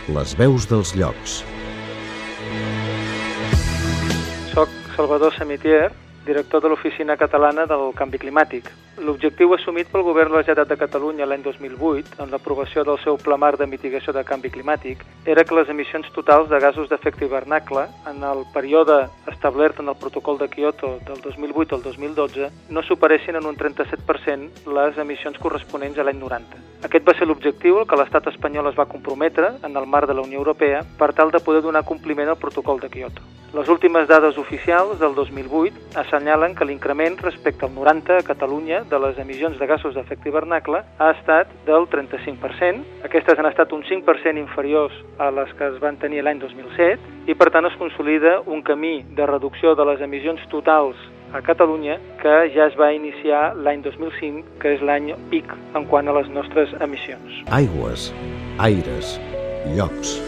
Les veus dels llocs. Soc Salvador Samitier, director de l'Oficina Catalana del Canvi Climàtic. L'objectiu assumit pel Govern de la Generalitat de Catalunya l'any 2008, en l'aprovació del seu Pla Marc de Mitigació de Canvi Climàtic, era que les emissions totals de gasos d'efecte hivernacle, en el període establert en el protocol de Kyoto del 2008 al 2012, no superessin en un 37% les emissions corresponents a l'any 90. Aquest va ser l'objectiu al que l'Estat espanyol es va comprometre en el marc de la Unió Europea per tal de poder donar compliment al protocol de Kyoto. Les últimes dades oficials del 2008 assenyalen que l'increment respecte al 90 a Catalunya de les emissions de gasos d'efecte hivernacle ha estat del 35%. Aquestes han estat un 5% inferiors a les que es van tenir l'any 2007 i per tant es consolida un camí de reducció de les emissions totals a Catalunya que ja es va iniciar l'any 2005, que és l'any pic en quant a les nostres emissions. Aigües, aires, llocs.